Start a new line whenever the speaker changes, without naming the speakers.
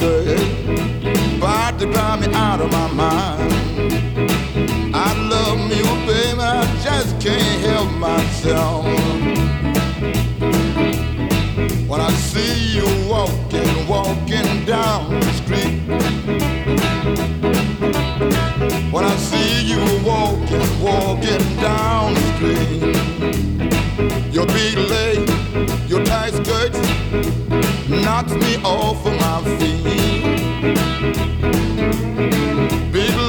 baby, about to drive me out of my mind. I love you, baby, I just can't help myself. When I see you walking down the street, when I see you walking down the street, your big leg, your tight skirts knocks me off